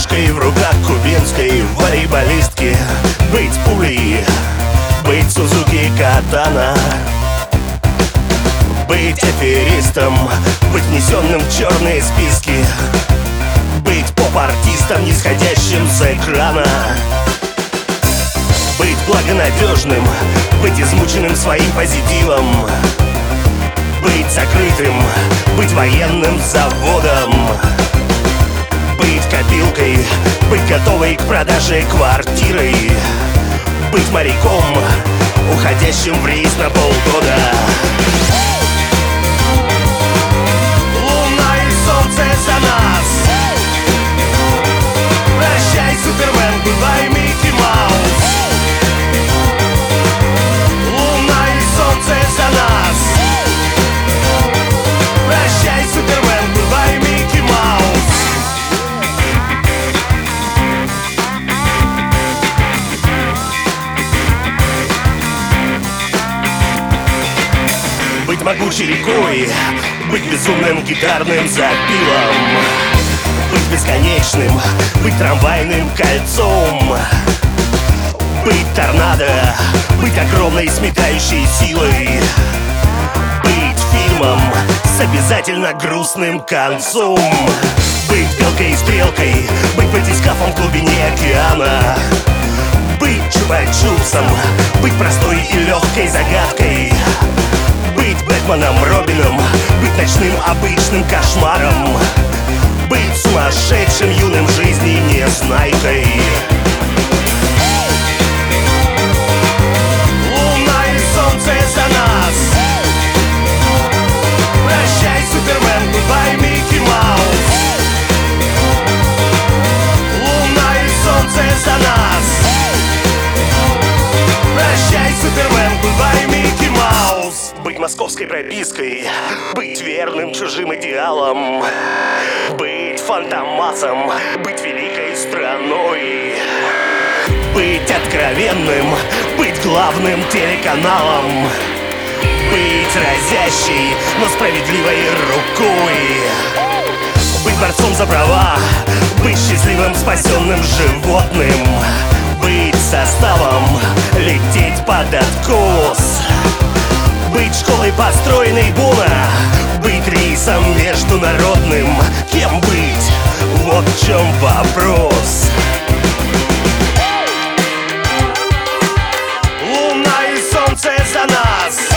кружкой в руках кубинской волейболистки, быть пулей, быть Сузуки Катана, быть аферистом, быть внесенным в черные списки, быть поп-артистом, нисходящим с экрана, быть благонадежным, быть измученным своим позитивом, быть закрытым, быть военным заводом, быть копилкой, быть готовой к продаже квартиры, быть моряком, уходящим в рейс на полгода. Луна и солнце за нас. Прощай, Супермен, goodbye, Микки Маус. Луна и солнце за нас. Прощай, Супермен, goodbye, Микки Маус. Быть могучей рекой, быть безумным гитарным запилом, быть бесконечным, быть трамвайным кольцом, быть торнадо, быть огромной сметающей силой, быть фильмом с обязательно грустным концом, быть белкой и стрелкой, быть батискафом в глубине океана, быть Чупа-Чупсом, быть простой и легкой загадкой, быть Бэтменом, Робином, быть ночным обычным кошмаром, быть сумасшедшим юным жизни незнайкой. Луна и солнце за нас. Прощай, Супермен, goodbye, Микки Маус. Луна и солнце за нас. Прощай, Супермен, goodbye, Микки Маус. Быть московской пропиской, быть верным чужим идеалом, быть фантомасом, быть великой страной, быть откровенным, быть главным телеканалом, быть разящей, но справедливой рукой, быть борцом за права, быть счастливым спасенным животным, быть составом, лететь под откос, быть школой, построенной Буна, быть рейсом международным. Кем быть? Вот в чем вопрос. Луна и солнце за нас.